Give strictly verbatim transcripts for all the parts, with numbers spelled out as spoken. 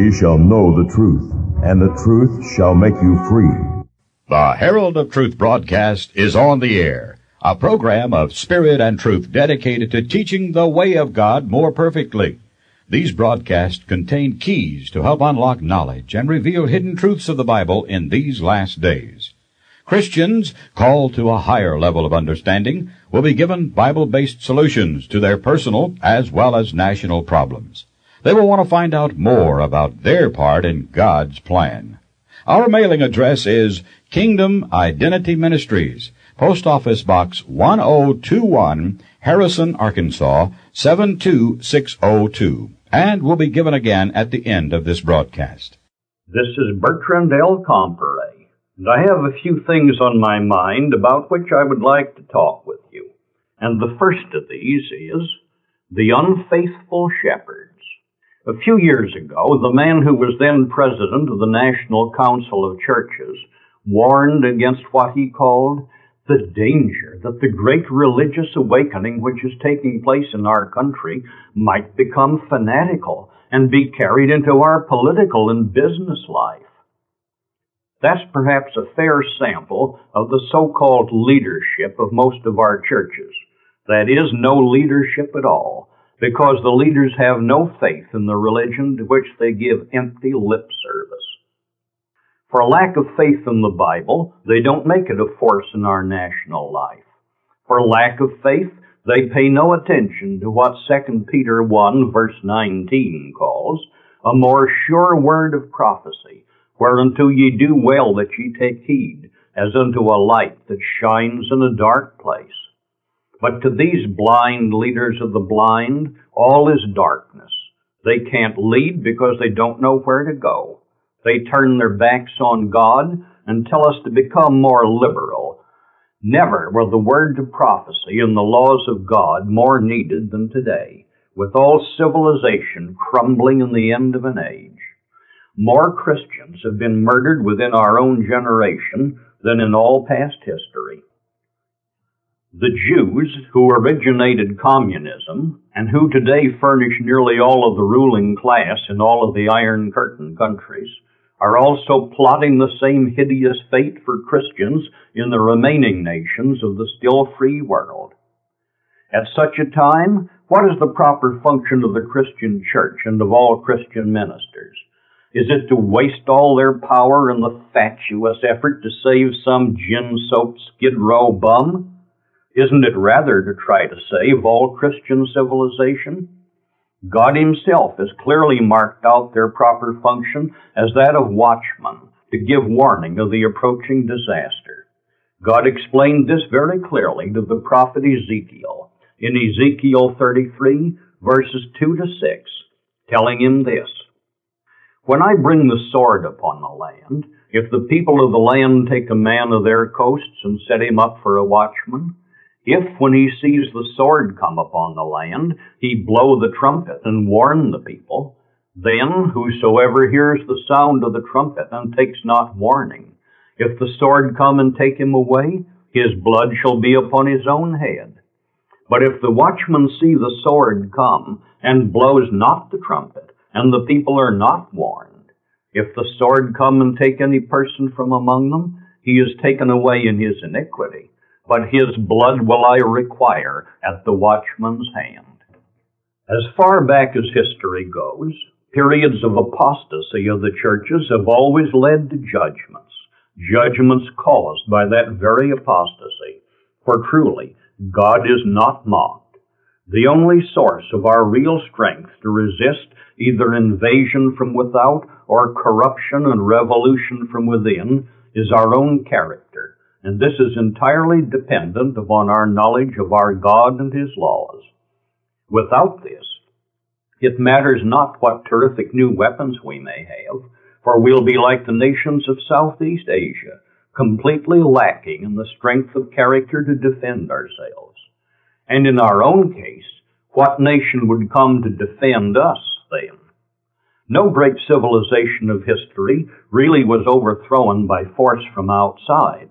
ye shall know the truth, and the truth shall make you free. The Herald of Truth broadcast is on the air, a program of spirit and truth dedicated to teaching the way of God more perfectly. These broadcasts contain keys to help unlock knowledge and reveal hidden truths of the Bible in these last days. Christians called to a higher level of understanding will be given Bible-based solutions to their personal as well as national problems. They will want to find out more about their part in God's plan. Our mailing address is Kingdom Identity Ministries, Post Office Box one oh two one, Harrison, Arkansas, seven two six oh two, and will be given again at the end of this broadcast. This is Bertrand L. Compere, and I have a few things on my mind about which I would like to talk with you. And the first of these is the unfaithful shepherds. A few years ago, the man who was then president of the National Council of Churches warned against what he called the danger that the great religious awakening which is taking place in our country might become fanatical and be carried into our political and business life. That's perhaps a fair sample of the so-called leadership of most of our churches. That is, no leadership at all, because the leaders have no faith in the religion to which they give empty lip service. For lack of faith in the Bible, they don't make it a force in our national life. For lack of faith, they pay no attention to what Second Peter one, verse nineteen calls a more sure word of prophecy, whereunto ye do well that ye take heed, as unto a light that shines in a dark place. But to these blind leaders of the blind, all is darkness. They can't lead because they don't know where to go. They turn their backs on God and tell us to become more liberal. Never were the words of prophecy and the laws of God more needed than today, with all civilization crumbling in the end of an age. More Christians have been murdered within our own generation than in all past history. The Jews, who originated communism, and who today furnish nearly all of the ruling class in all of the Iron Curtain countries, are also plotting the same hideous fate for Christians in the remaining nations of the still free world. At such a time, what is the proper function of the Christian church and of all Christian ministers? Is it to waste all their power in the fatuous effort to save some gin-soaked Skid Row bum? Isn't it rather to try to save all Christian civilization? God himself has clearly marked out their proper function as that of watchman, to give warning of the approaching disaster. God explained this very clearly to the prophet Ezekiel in Ezekiel thirty-three, verses two to six, telling him this: When I bring the sword upon the land, if the people of the land take a man of their coasts and set him up for a watchman, if, when he sees the sword come upon the land, he blow the trumpet and warn the people, then whosoever hears the sound of the trumpet and takes not warning, if the sword come and take him away, his blood shall be upon his own head. But if the watchman see the sword come and blows not the trumpet, and the people are not warned, if the sword come and take any person from among them, he is taken away in his iniquity, but his blood will I require at the watchman's hand. As far back as history goes, periods of apostasy of the churches have always led to judgments, judgments caused by that very apostasy. For truly, God is not mocked. The only source of our real strength to resist either invasion from without or corruption and revolution from within is our own character, and this is entirely dependent upon our knowledge of our God and his laws. Without this, it matters not what terrific new weapons we may have, for we'll be like the nations of Southeast Asia, completely lacking in the strength of character to defend ourselves. And in our own case, what nation would come to defend us then? No great civilization of history really was overthrown by force from outside.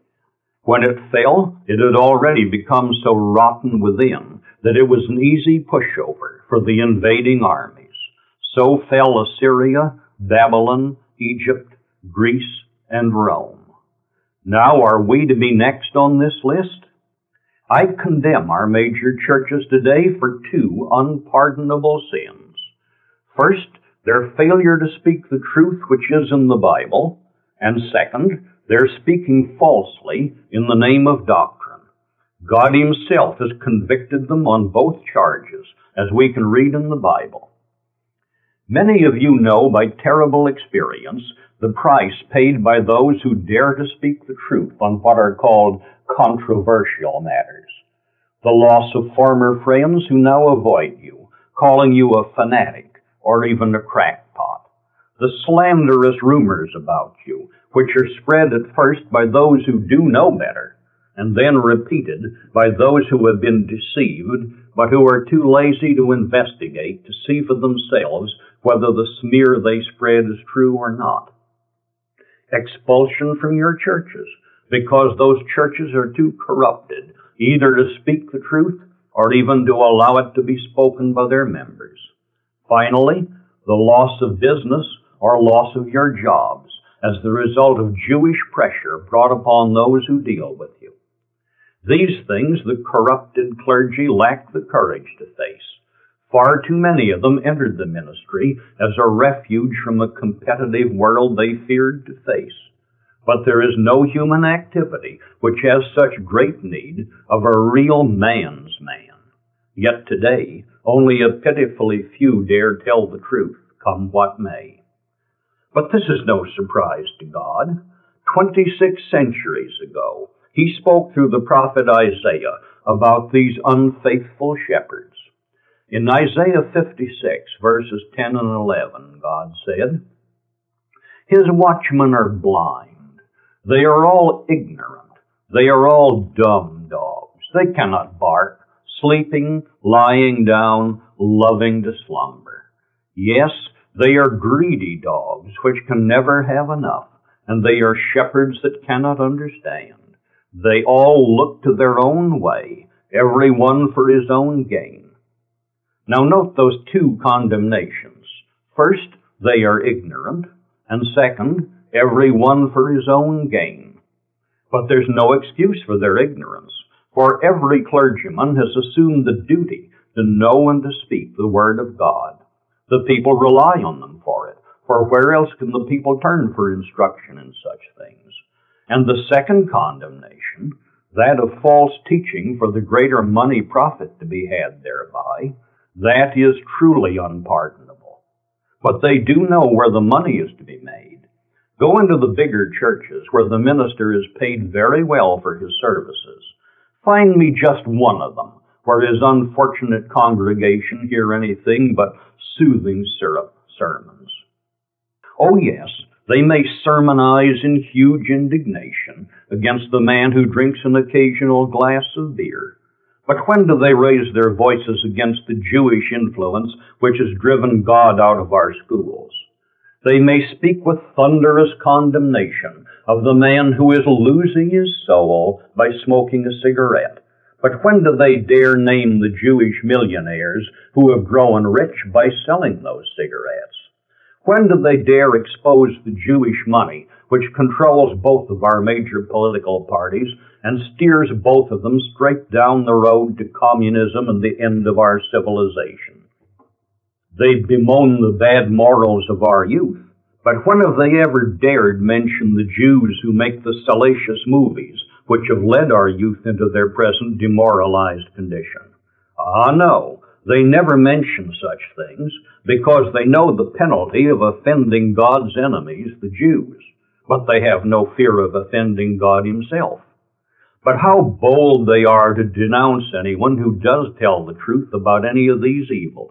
When it fell, it had already become so rotten within that it was an easy pushover for the invading armies. So fell Assyria, Babylon, Egypt, Greece, and Rome. Now, are we to be next on this list? I condemn our major churches today for two unpardonable sins. First, their failure to speak the truth which is in the Bible, and second, their speaking falsely in the name of doctrine. God Himself has convicted them on both charges, as we can read in the Bible. Many of you know by terrible experience the price paid by those who dare to speak the truth on what are called controversial matters. The loss of former friends who now avoid you, calling you a fanatic or even a crackpot. The slanderous rumors about you, which are spread at first by those who do know better, and then repeated by those who have been deceived, but who are too lazy to investigate to see for themselves whether the smear they spread is true or not. Expulsion from your churches, because those churches are too corrupted either to speak the truth or even to allow it to be spoken by their members. Finally, the loss of business or loss of your jobs as the result of Jewish pressure brought upon those who deal with you. These things the corrupted clergy lack the courage to face. Far too many of them entered the ministry as a refuge from a competitive world they feared to face. But there is no human activity which has such great need of a real man's man. Yet today, only a pitifully few dare tell the truth, come what may. But this is no surprise to God. Twenty-six centuries ago, He spoke through the prophet Isaiah about these unfaithful shepherds. In Isaiah fifty-six, verses ten and eleven, God said, His watchmen are blind. They are all ignorant. They are all dumb dogs. They cannot bark, sleeping, lying down, loving to slumber. Yes, they are greedy dogs which can never have enough, and they are shepherds that cannot understand. They all look to their own way, every one for his own gain. Now note those two condemnations. First, they are ignorant, and second, every one for his own gain. But there's no excuse for their ignorance, for every clergyman has assumed the duty to know and to speak the Word of God. The people rely on them for it, for where else can the people turn for instruction in such things? And the second condemnation, that of false teaching for the greater money profit to be had thereby, that is truly unpardonable. But they do know where the money is to be made. Go into the bigger churches where the minister is paid very well for his services. Find me just one of them where his unfortunate congregation hear anything but soothing syrup sermons. Oh yes, they may sermonize in huge indignation against the man who drinks an occasional glass of beer. But when do they raise their voices against the Jewish influence which has driven God out of our schools? They may speak with thunderous condemnation of the man who is losing his soul by smoking a cigarette. But when do they dare name the Jewish millionaires who have grown rich by selling those cigarettes? When do they dare expose the Jewish money which controls both of our major political parties and steers both of them straight down the road to communism and the end of our civilization? They bemoan the bad morals of our youth, but when have they ever dared mention the Jews who make the salacious movies which have led our youth into their present demoralized condition? Ah, no, they never mention such things because they know the penalty of offending God's enemies, the Jews, but they have no fear of offending God Himself. But how bold they are to denounce anyone who does tell the truth about any of these evils.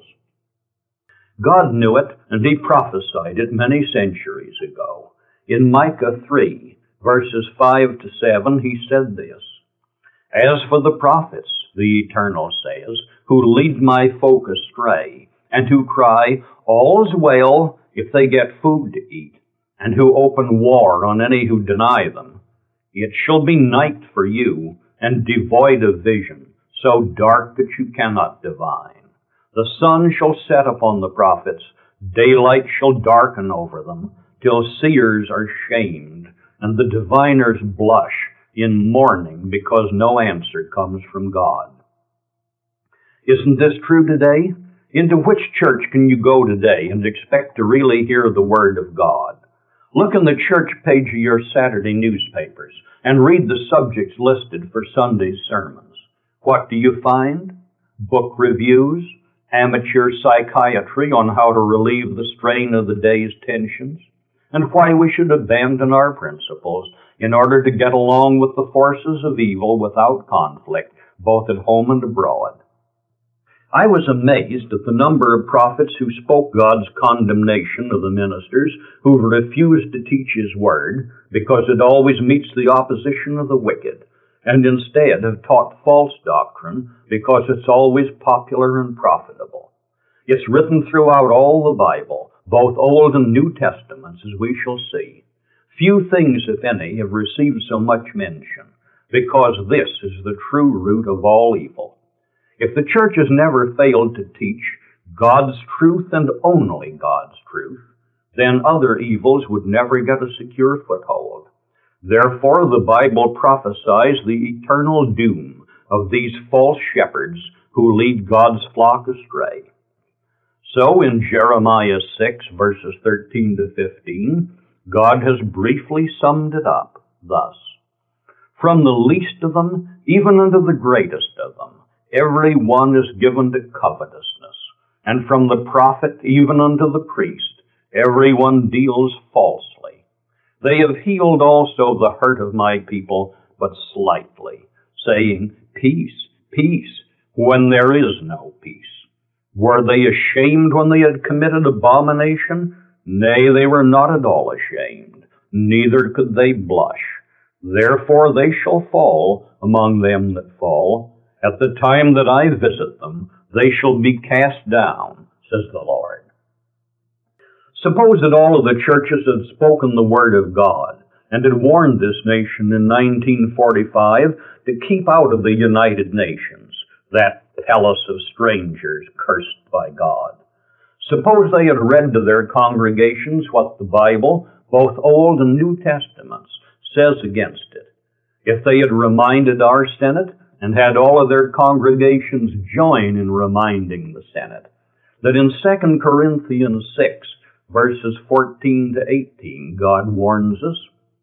God knew it, and He prophesied it many centuries ago. In Micah three, verses five to seven, He said this, As for the prophets, the Eternal says, who lead my folk astray, and who cry, All's well, if they get food to eat, and who open war on any who deny them, it shall be night for you, and devoid of vision, so dark that you cannot divine. The sun shall set upon the prophets, Daylight shall darken over them, till seers are shamed, and the diviners blush in mourning because no answer comes from God. Isn't this true today? Into which church can you go today and expect to really hear the Word of God? Look in the church page of your Saturday newspapers and read the subjects listed for Sunday's sermons. What do you find? Book reviews, amateur psychiatry on how to relieve the strain of the day's tensions, and why we should abandon our principles in order to get along with the forces of evil without conflict, both at home and abroad. I was amazed at the number of prophets who spoke God's condemnation of the ministers who refused to teach His Word because it always meets the opposition of the wicked, and instead have taught false doctrine because it's always popular and profitable. It's written throughout all the Bible, both Old and New Testaments, as we shall see. Few things, if any, have received so much mention, because this is the true root of all evil. If the church has never failed to teach God's truth and only God's truth, then other evils would never get a secure foothold. Therefore, the Bible prophesies the eternal doom of these false shepherds who lead God's flock astray. So, in Jeremiah six, verses thirteen to fifteen, God has briefly summed it up thus: From the least of them, even unto the greatest of them, every one is given to covetousness, and from the prophet even unto the priest, every one deals falsely. They have healed also the hurt of my people, but slightly, saying, Peace, peace, when there is no peace. Were they ashamed when they had committed abomination? Nay, they were not at all ashamed, neither could they blush. Therefore they shall fall among them that fall. At the time that I visit them, they shall be cast down, says the Lord. Suppose that all of the churches had spoken the Word of God and had warned this nation in nineteen forty-five to keep out of the United Nations, that palace of strangers cursed by God. Suppose they had read to their congregations what the Bible, both Old and New Testaments, says against it. If they had reminded our Senate and had all of their congregations join in reminding the Senate that in Second Corinthians six, verses fourteen to eighteen, God warns us,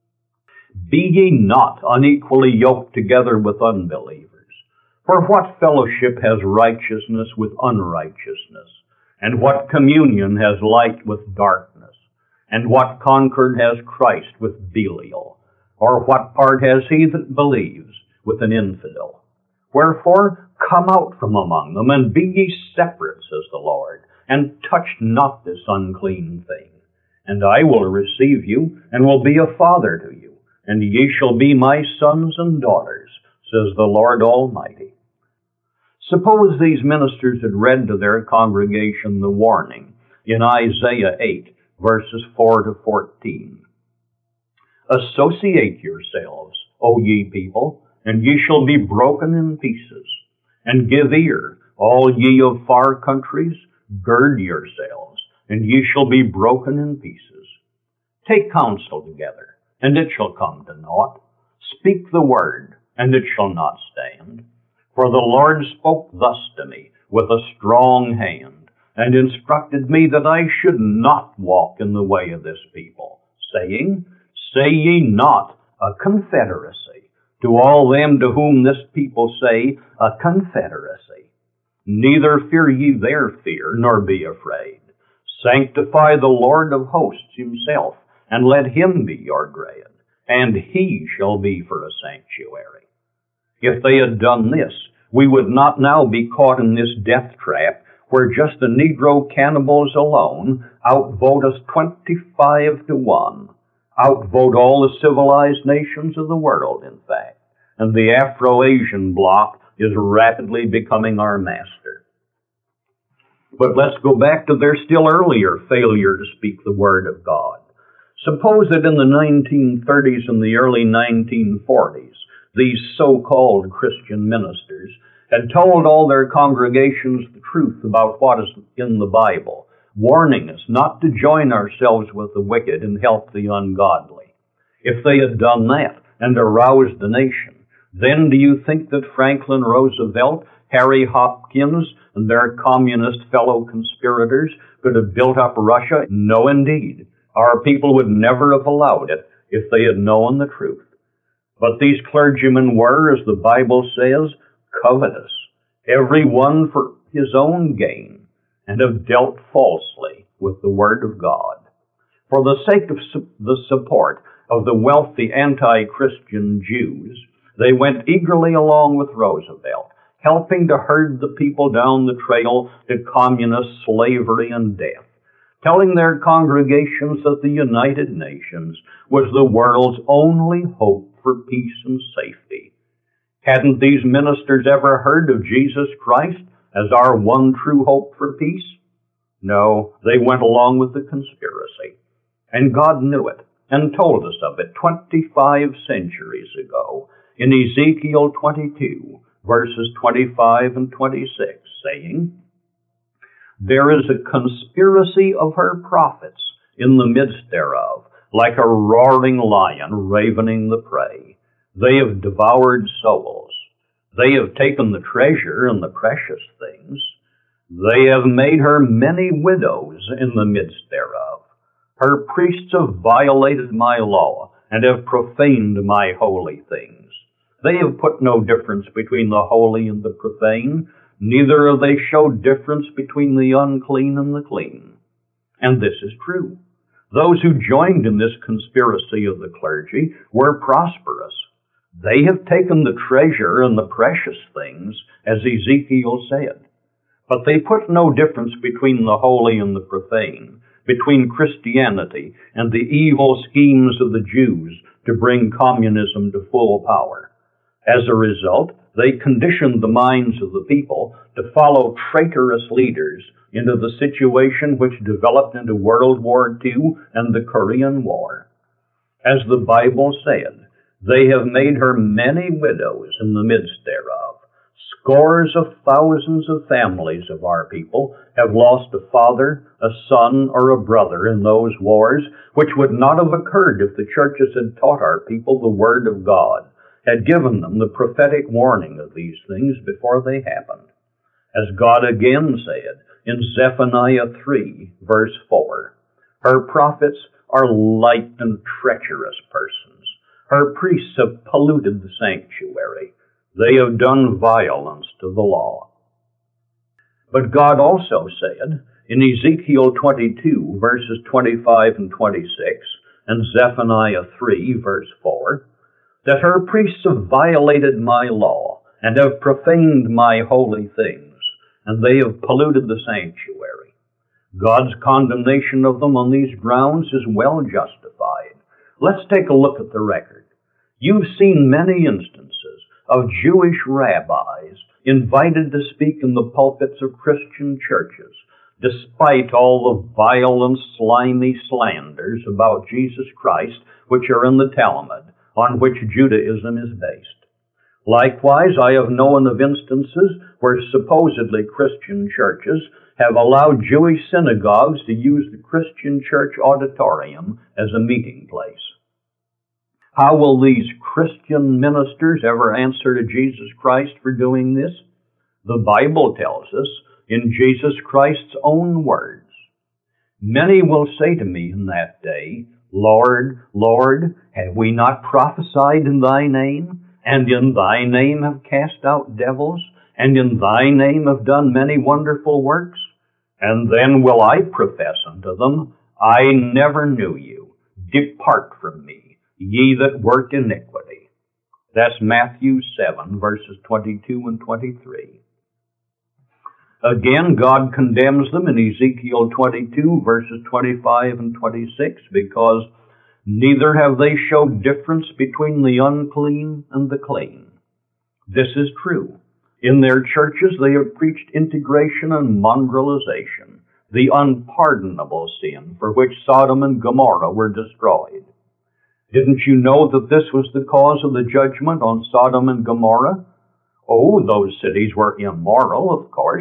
Be ye not unequally yoked together with unbelievers. For what fellowship has righteousness with unrighteousness? And what communion has light with darkness? And what concord has Christ with Belial? Or what part has he that believes with an infidel? Wherefore, come out from among them, and be ye separate, says the Lord, and touch not this unclean thing. And I will receive you, and will be a father to you, and ye shall be my sons and daughters, says the Lord Almighty. Suppose these ministers had read to their congregation the warning in Isaiah eight, verses four to fourteen. Associate yourselves, O ye people, and ye shall be broken in pieces. And give ear, all ye of far countries, gird yourselves, and ye shall be broken in pieces. Take counsel together, and it shall come to naught. Speak the word, and it shall not stand. For the Lord spoke thus to me with a strong hand, and instructed me that I should not walk in the way of this people, saying, Say ye not a confederacy to all them to whom this people say a confederacy. Neither fear ye their fear, nor be afraid. Sanctify the Lord of hosts himself, and let him be your dread, and he shall be for a sanctuary. If they had done this, we would not now be caught in this death trap where just the Negro cannibals alone outvote us twenty-five to one, outvote all the civilized nations of the world, in fact, and the Afro-Asian bloc is rapidly becoming our master. But let's go back to their still earlier failure to speak the Word of God. Suppose that in the nineteen thirties and the early nineteen forties, these so-called Christian ministers had told all their congregations the truth about what is in the Bible, warning us not to join ourselves with the wicked and help the ungodly. If they had done that and aroused the nation, then do you think that Franklin Roosevelt, Harry Hopkins, and their communist fellow conspirators could have built up Russia? No, indeed. Our people would never have allowed it if they had known the truth. But these clergymen were, as the Bible says, covetous, every one for his own gain, and have dealt falsely with the Word of God. For the sake of su- the support of the wealthy anti-Christian Jews, they went eagerly along with Roosevelt, helping to herd the people down the trail to communist slavery and death, telling their congregations that the United Nations was the world's only hope for peace and safety. Hadn't these ministers ever heard of Jesus Christ as our one true hope for peace? No, they went along with the conspiracy. And God knew it and told us of it twenty-five centuries ago in Ezekiel twenty-two, verses twenty-five and twenty-six, saying, "There is a conspiracy of her prophets in the midst thereof, like a roaring lion ravening the prey. They have devoured souls. They have taken the treasure and the precious things. They have made her many widows in the midst thereof. Her priests have violated my law and have profaned my holy things. They have put no difference between the holy and the profane, neither have they showed difference between the unclean and the clean." And this is true. Those who joined in this conspiracy of the clergy were prosperous. They have taken the treasure and the precious things, as Ezekiel said. But they put no difference between the holy and the profane, between Christianity and the evil schemes of the Jews to bring communism to full power. As a result, they conditioned the minds of the people to follow traitorous leaders into the situation which developed into World War Two and the Korean War. As the Bible said, "They have made her many widows in the midst thereof." Scores of thousands of families of our people have lost a father, a son, or a brother in those wars, which would not have occurred if the churches had taught our people the Word of God, had given them the prophetic warning of these things before they happened. As God again said in Zephaniah three, verse four, "Her prophets are light and treacherous persons. Her priests have polluted the sanctuary. They have done violence to the law." But God also said in Ezekiel twenty-two, verses twenty-five and twenty-six, and Zephaniah three, verse four, that her priests have violated my law and have profaned my holy things, and they have polluted the sanctuary. God's condemnation of them on these grounds is well justified. Let's take a look at the record. You've seen many instances of Jewish rabbis invited to speak in the pulpits of Christian churches, despite all the vile and slimy slanders about Jesus Christ which are in the Talmud, on which Judaism is based. Likewise, I have known of instances where supposedly Christian churches have allowed Jewish synagogues to use the Christian church auditorium as a meeting place. How will these Christian ministers ever answer to Jesus Christ for doing this? The Bible tells us in Jesus Christ's own words, "Many will say to me in that day, Lord, Lord, have we not prophesied in thy name, and in thy name have cast out devils, and in thy name have done many wonderful works? And then will I profess unto them, I never knew you. Depart from me, ye that work iniquity." That's Matthew seven, verses twenty-two and twenty-three. Again, God condemns them in Ezekiel twenty-two, verses twenty-five and twenty-six, because neither have they showed difference between the unclean and the clean. This is true. In their churches, they have preached integration and mongrelization, the unpardonable sin for which Sodom and Gomorrah were destroyed. Didn't you know that this was the cause of the judgment on Sodom and Gomorrah? Oh, those cities were immoral, of course,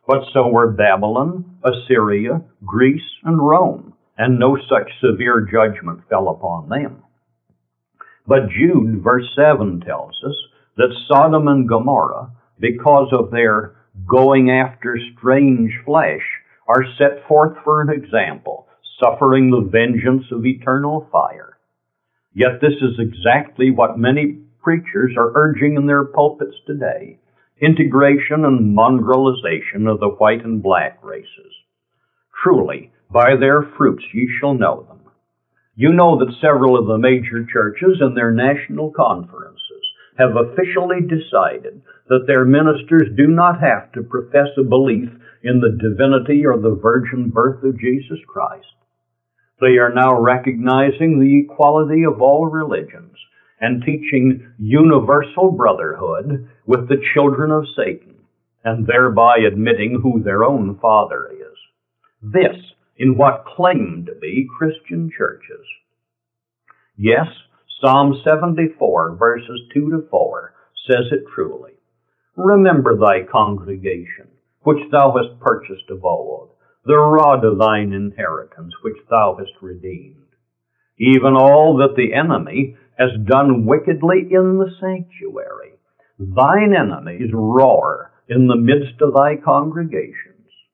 But so were Babylon, Assyria, Greece, and Rome, and no such severe judgment fell upon them. But Jude, verse seven, tells us that Sodom and Gomorrah, because of their going after strange flesh, are set forth for an example, suffering the vengeance of eternal fire. Yet this is exactly what many preachers are urging in their pulpits today: integration and mongrelization of the white and black races. Truly, by their fruits ye shall know them. You know that several of the major churches in their national conferences have officially decided that their ministers do not have to profess a belief in the divinity or the virgin birth of Jesus Christ. They are now recognizing the equality of all religions and teaching universal brotherhood with the children of Satan, and thereby admitting who their own father is. This in what claim to be Christian churches. Yes, Psalm seventy-four, verses two to four, says it truly. Remember thy congregation, which thou hast purchased of old, the rod of thine inheritance, which thou hast redeemed. Even all that the enemy has done wickedly in the sanctuary. Thine enemies roar in the midst of thy congregations.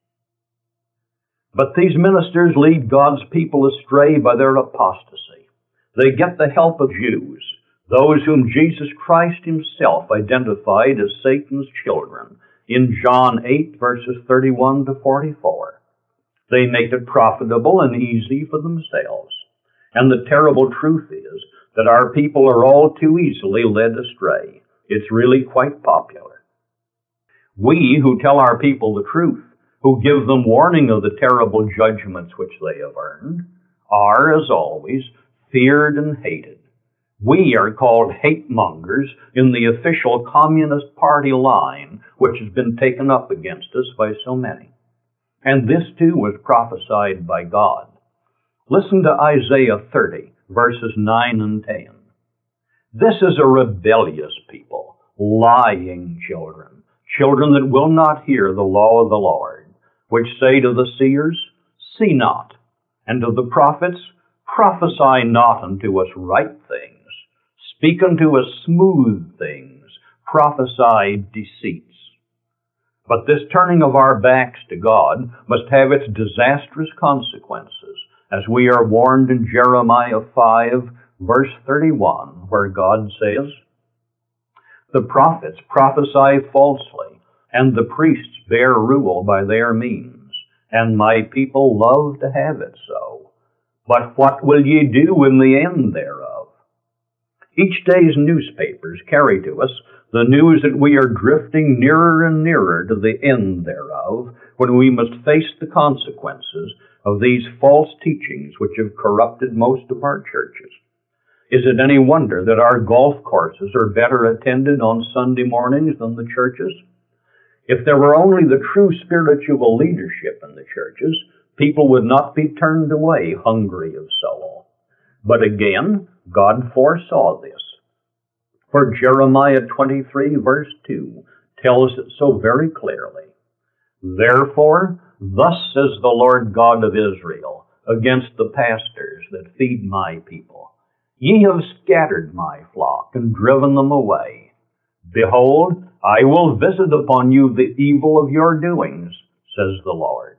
But these ministers lead God's people astray by their apostasy. They get the help of Jews, those whom Jesus Christ himself identified as Satan's children in John eight, verses thirty-one to forty-four. They make it profitable and easy for themselves. And the terrible truth is that our people are all too easily led astray. It's really quite popular. We who tell our people the truth, who give them warning of the terrible judgments which they have earned, are, as always, feared and hated. We are called hate mongers in the official Communist Party line, which has been taken up against us by so many. And this too was prophesied by God. Listen to Isaiah thirty, verses nine and ten. This is a rebellious people, lying children, children that will not hear the law of the Lord, which say to the seers, see not, and to the prophets, prophesy not unto us right things, speak unto us smooth things, prophesy deceits. But this turning of our backs to God must have its disastrous consequences, as we are warned in Jeremiah five, verse thirty-one, where God says, the prophets prophesy falsely, and the priests bear rule by their means, and my people love to have it so. But what will ye do in the end thereof? Each day's newspapers carry to us the news that we are drifting nearer and nearer to the end thereof, when we must face the consequences of these false teachings which have corrupted most of our churches. Is it any wonder that our golf courses are better attended on Sunday mornings than the churches? If there were only the true spiritual leadership in the churches, people would not be turned away hungry of soul. But again, God foresaw this. For Jeremiah twenty-three, verse two, tells it so very clearly. Therefore, thus says the Lord God of Israel, against the pastors that feed my people, ye have scattered my flock and driven them away. Behold, I will visit upon you the evil of your doings, says the Lord.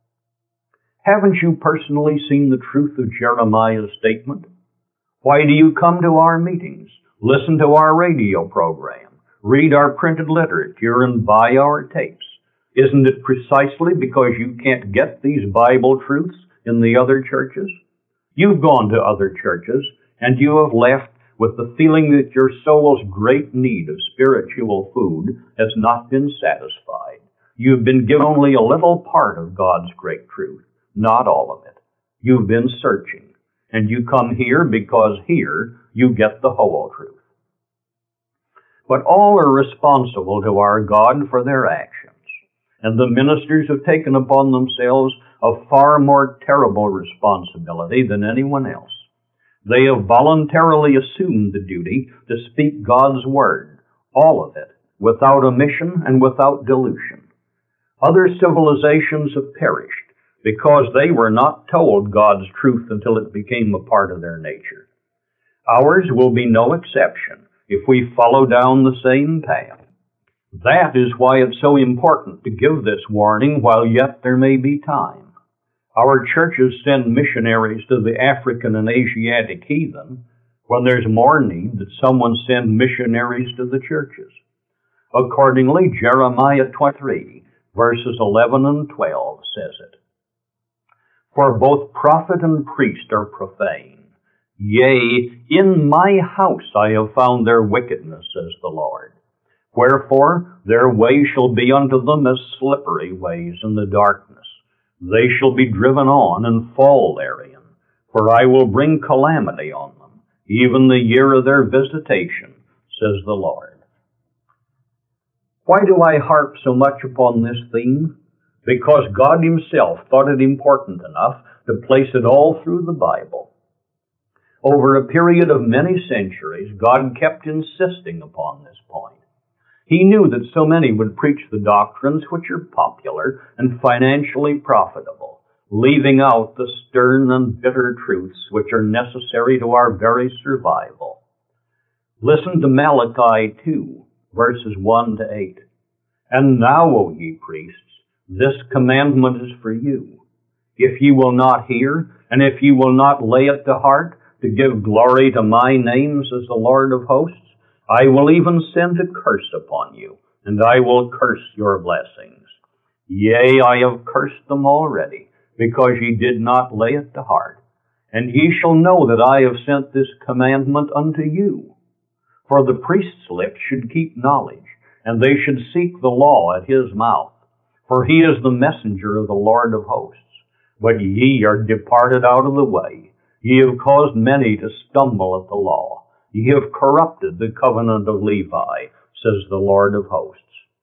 Haven't you personally seen the truth of Jeremiah's statement? Why do you come to our meetings, listen to our radio program, read our printed literature, and buy our tapes? Isn't it precisely because you can't get these Bible truths in the other churches? You've gone to other churches, and you have left with the feeling that your soul's great need of spiritual food has not been satisfied. You've been given only a little part of God's great truth, not all of it. You've been searching, and you come here because here you get the whole truth. But all are responsible to our God for their actions, and the ministers have taken upon themselves a far more terrible responsibility than anyone else. They have voluntarily assumed the duty to speak God's word, all of it, without omission and without dilution. Other civilizations have perished because they were not told God's truth until it became a part of their nature. Ours will be no exception if we follow down the same path. That is why it's so important to give this warning while yet there may be time. Our churches send missionaries to the African and Asiatic heathen when there's more need that someone send missionaries to the churches. Accordingly, Jeremiah twenty-three, verses eleven and twelve says it. For both prophet and priest are profane. Yea, in my house I have found their wickedness, says the Lord. Wherefore their way shall be unto them as slippery ways in the darkness. They shall be driven on and fall therein. For I will bring calamity on them, even the year of their visitation, says the Lord. Why do I harp so much upon this theme? Because God Himself thought it important enough to place it all through the Bible. Over a period of many centuries, God kept insisting upon this point. He knew that so many would preach the doctrines which are popular and financially profitable, leaving out the stern and bitter truths which are necessary to our very survival. Listen to Malachi two, verses one to eight. And now, O ye priests, this commandment is for you. If ye will not hear, and if ye will not lay it to heart, to give glory to my name, says the Lord of hosts, I will even send a curse upon you, and I will curse your blessings. Yea, I have cursed them already, because ye did not lay it to heart. And ye shall know that I have sent this commandment unto you. For the priest's lips should keep knowledge, and they should seek the law at his mouth. For he is the messenger of the Lord of hosts. But ye are departed out of the way. Ye have caused many to stumble at the law. Ye have corrupted the covenant of Levi, says the Lord of hosts.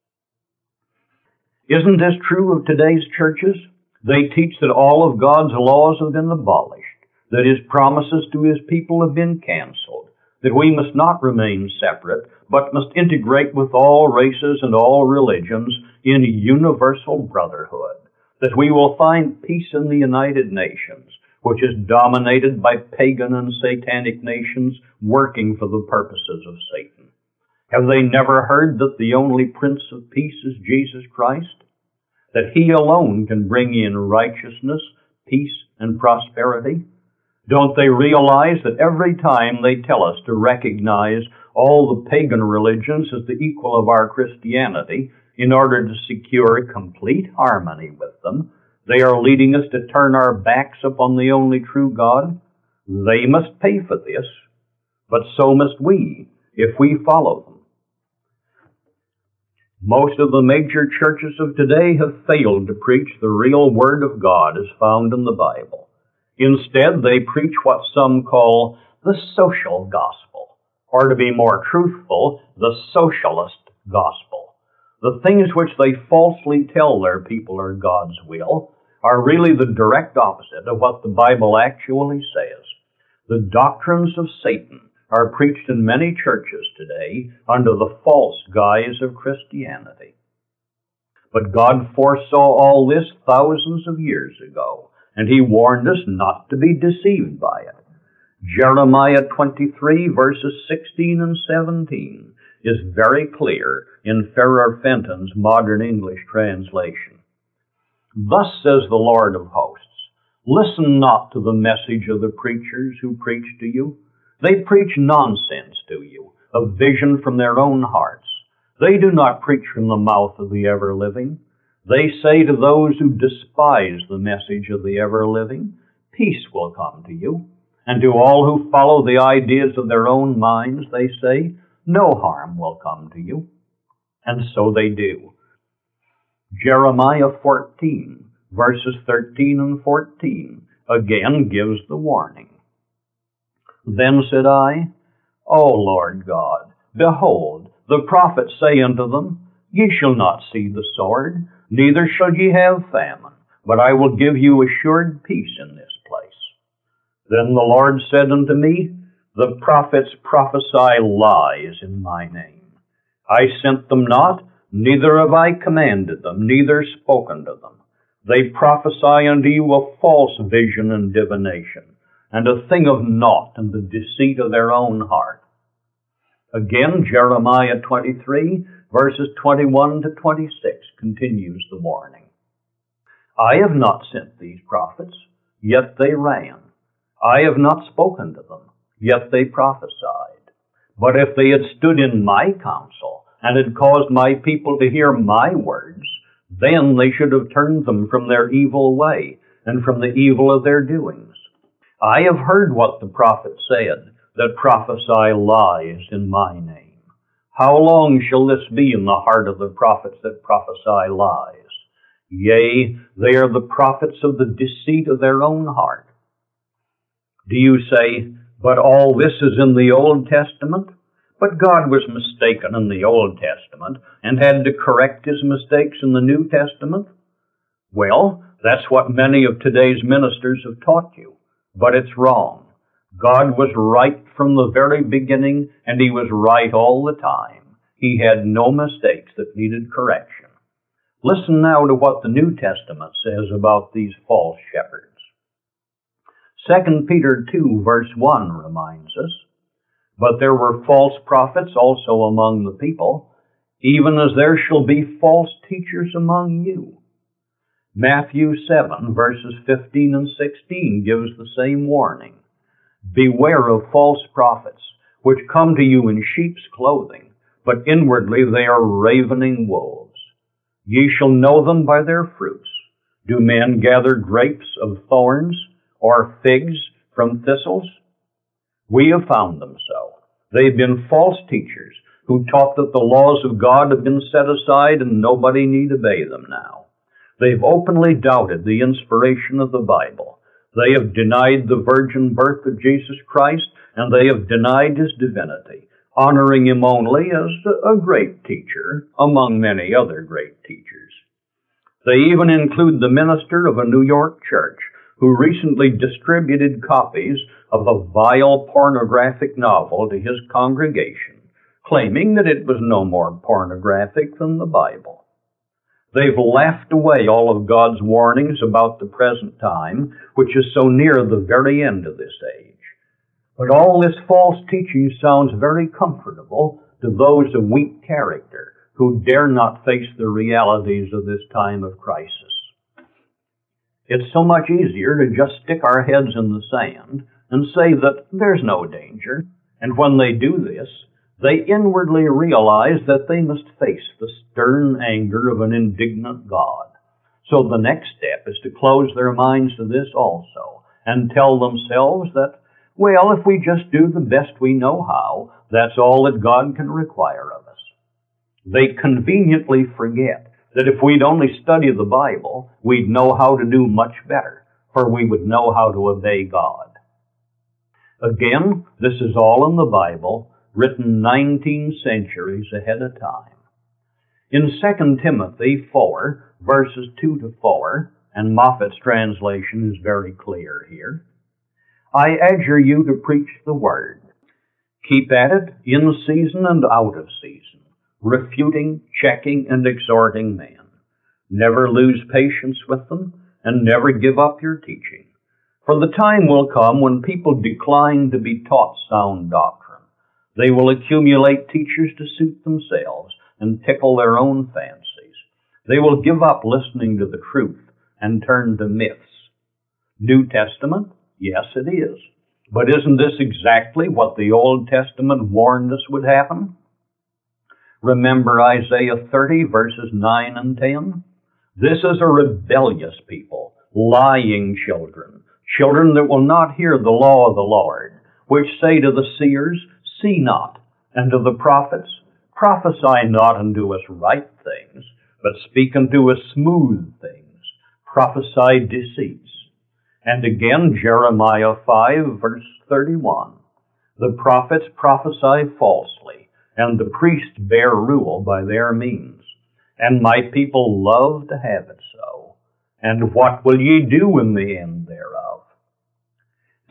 Isn't this true of today's churches? They teach that all of God's laws have been abolished, that His promises to His people have been canceled, that we must not remain separate, but must integrate with all races and all religions in universal brotherhood, that we will find peace in the United Nations, which is dominated by pagan and satanic nations working for the purposes of Satan. Have they never heard that the only Prince of Peace is Jesus Christ? That He alone can bring in righteousness, peace, and prosperity? Don't they realize that every time they tell us to recognize all the pagan religions as the equal of our Christianity in order to secure complete harmony with them, they are leading us to turn our backs upon the only true God? They must pay for this, but so must we if we follow them. Most of the major churches of today have failed to preach the real Word of God as found in the Bible. Instead, they preach what some call the social gospel, or to be more truthful, the socialist gospel. The things which they falsely tell their people are God's will are really the direct opposite of what the Bible actually says. The doctrines of Satan are preached in many churches today under the false guise of Christianity. But God foresaw all this thousands of years ago, and He warned us not to be deceived by it. Jeremiah twenty-three, verses sixteen and seventeen is very clear in Farrar Fenton's Modern English translation. Thus says the Lord of hosts, listen not to the message of the preachers who preach to you. They preach nonsense to you, a vision from their own hearts. They do not preach from the mouth of the ever-living. They say to those who despise the message of the ever-living, peace will come to you. And to all who follow the ideas of their own minds, they say, no harm will come to you. And so they do. Jeremiah fourteen, verses thirteen and fourteen, again gives the warning. Then said I, O Lord God, behold, the prophets say unto them, Ye shall not see the sword, neither shall ye have famine, but I will give you assured peace in this place. Then the Lord said unto me, The prophets prophesy lies in my name. I sent them not, neither have I commanded them, neither spoken to them. They prophesy unto you a false vision and divination, and a thing of naught and the deceit of their own heart. Again, Jeremiah twenty-three, verses twenty-one to twenty-six continues the warning. I have not sent these prophets, yet they ran. I have not spoken to them, yet they prophesied. But if they had stood in my counsel, and had caused my people to hear my words, then they should have turned them from their evil way, and from the evil of their doings. I have heard what the prophets said, that prophesy lies in my name. How long shall this be in the heart of the prophets that prophesy lies? Yea, they are the prophets of the deceit of their own heart. Do you say, but all this is in the Old Testament? But God was mistaken in the Old Testament and had to correct his mistakes in the New Testament? Well, that's what many of today's ministers have taught you, but it's wrong. God was right from the very beginning, and he was right all the time. He had no mistakes that needed correction. Listen now to what the New Testament says about these false shepherds. Second Peter two, verse one reminds us, but there were false prophets also among the people, even as there shall be false teachers among you. Matthew seven, verses fifteen and sixteen gives the same warning. Beware of false prophets, which come to you in sheep's clothing, but inwardly they are ravening wolves. Ye shall know them by their fruits. Do men gather grapes of thorns, or figs from thistles? We have found them so. They've been false teachers who taught that the laws of God have been set aside and nobody need obey them now. They've openly doubted the inspiration of the Bible. They have denied the virgin birth of Jesus Christ, and they have denied his divinity, honoring him only as a great teacher among many other great teachers. They even include the minister of a New York church who recently distributed copies of a vile pornographic novel to his congregation, claiming that it was no more pornographic than the Bible. They've laughed away all of God's warnings about the present time, which is so near the very end of this age. But all this false teaching sounds very comfortable to those of weak character who dare not face the realities of this time of crisis. It's so much easier to just stick our heads in the sand and say that there's no danger, and when they do this, they inwardly realize that they must face the stern anger of an indignant God. So the next step is to close their minds to this also, and tell themselves that, well, if we just do the best we know how, that's all that God can require of us. They conveniently forget that if we'd only study the Bible, we'd know how to do much better, for we would know how to obey God. Again, this is all in the Bible, written nineteen centuries ahead of time. In Second Timothy four, verses two to four, and Moffat's translation is very clear here, I adjure you to preach the word. Keep at it in season and out of season, refuting, checking, and exhorting men. Never lose patience with them, and never give up your teaching. For the time will come when people decline to be taught sound doctrine. They will accumulate teachers to suit themselves and tickle their own fancies. They will give up listening to the truth and turn to myths. New Testament? Yes, it is. But isn't this exactly what the Old Testament warned us would happen? Remember Isaiah thirty, verses nine and ten? This is a rebellious people, lying children, children that will not hear the law of the Lord, which say to the seers, see not, and to the prophets, prophesy not unto us right things, but speak unto us smooth things, prophesy deceits. And again, Jeremiah five, verse thirty-one, the prophets prophesy falsely, and the priests bear rule by their means. And my people love to have it so. And what will ye do in the end thereof?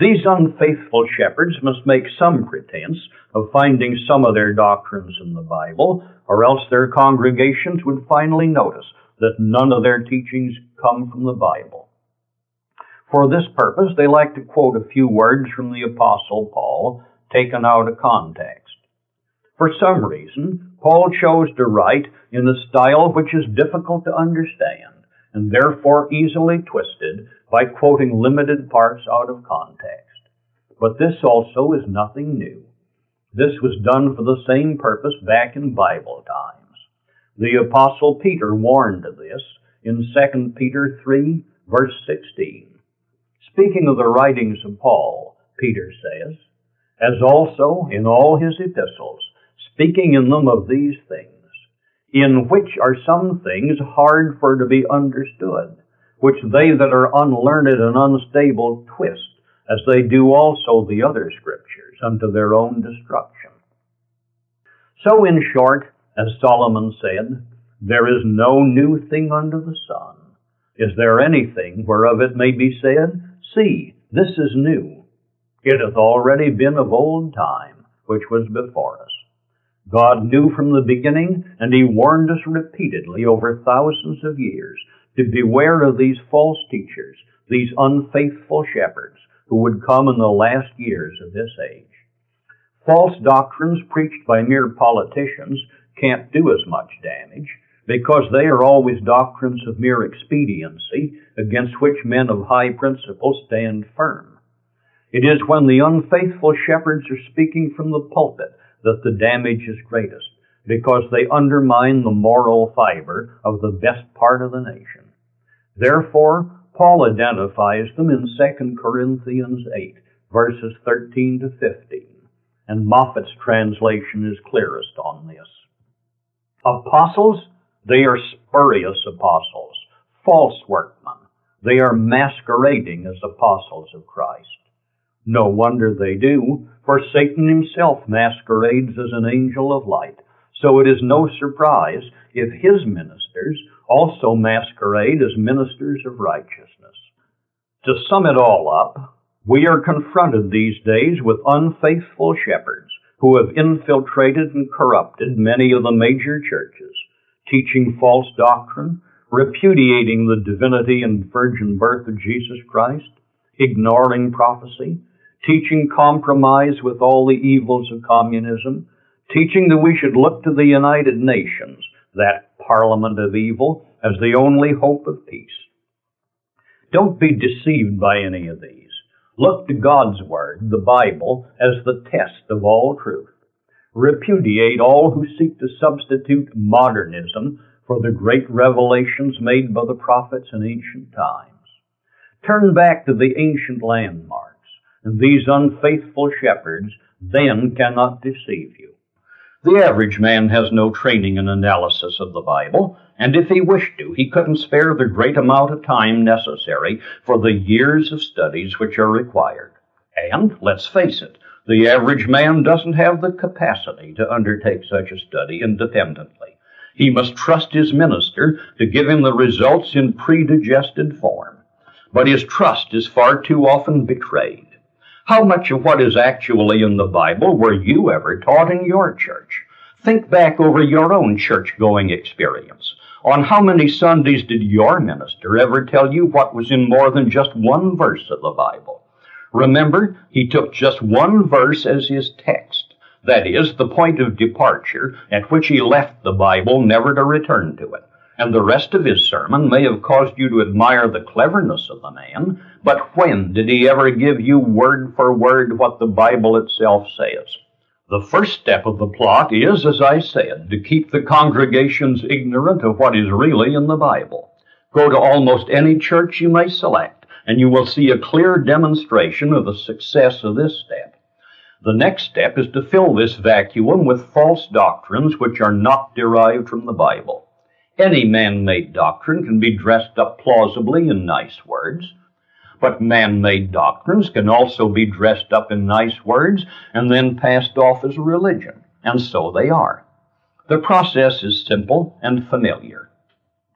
These unfaithful shepherds must make some pretense of finding some of their doctrines in the Bible, or else their congregations would finally notice that none of their teachings come from the Bible. For this purpose, they like to quote a few words from the Apostle Paul, taken out of context. For some reason, Paul chose to write in a style which is difficult to understand, and therefore easily twisted by quoting limited parts out of context. But this also is nothing new. This was done for the same purpose back in Bible times. The Apostle Peter warned of this in Second Peter three, verse sixteen. Speaking of the writings of Paul, Peter says, as also in all his epistles, speaking in them of these things, in which are some things hard for to be understood, which they that are unlearned and unstable twist, as they do also the other scriptures, unto their own destruction. So in short, as Solomon said, there is no new thing under the sun. Is there anything whereof it may be said, see, this is new? It hath already been of old time, which was before us. God knew from the beginning, and he warned us repeatedly over thousands of years to beware of these false teachers, these unfaithful shepherds, who would come in the last years of this age. False doctrines preached by mere politicians can't do as much damage, because they are always doctrines of mere expediency, against which men of high principle stand firm. It is when the unfaithful shepherds are speaking from the pulpit that the damage is greatest, because they undermine the moral fiber of the best part of the nation. Therefore, Paul identifies them in Second Corinthians eight, verses thirteen to fifteen, and Moffat's translation is clearest on this. Apostles, they are spurious apostles, false workmen. They are masquerading as apostles of Christ. No wonder they do, for Satan himself masquerades as an angel of light, so it is no surprise if his ministers also masquerade as ministers of righteousness. To sum it all up, we are confronted these days with unfaithful shepherds who have infiltrated and corrupted many of the major churches, teaching false doctrine, repudiating the divinity and virgin birth of Jesus Christ, ignoring prophecy, teaching compromise with all the evils of communism, teaching that we should look to the United Nations, that parliament of evil, as the only hope of peace. Don't be deceived by any of these. Look to God's Word, the Bible, as the test of all truth. Repudiate all who seek to substitute modernism for the great revelations made by the prophets in ancient times. Turn back to the ancient landmarks, and these unfaithful shepherds then cannot deceive you. The average man has no training in analysis of the Bible, and if he wished to, he couldn't spare the great amount of time necessary for the years of studies which are required. And, let's face it, the average man doesn't have the capacity to undertake such a study independently. He must trust his minister to give him the results in predigested form. But his trust is far too often betrayed. How much of what is actually in the Bible were you ever taught in your church? Think back over your own church-going experience. On how many Sundays did your minister ever tell you what was in more than just one verse of the Bible? Remember, he took just one verse as his text. That is, the point of departure at which he left the Bible, never to return to it. And the rest of his sermon may have caused you to admire the cleverness of the man, but when did he ever give you word for word what the Bible itself says? The first step of the plot is, as I said, to keep the congregations ignorant of what is really in the Bible. Go to almost any church you may select, and you will see a clear demonstration of the success of this step. The next step is to fill this vacuum with false doctrines which are not derived from the Bible. Any man-made doctrine can be dressed up plausibly in nice words, but man-made doctrines can also be dressed up in nice words and then passed off as religion, and so they are. The process is simple and familiar.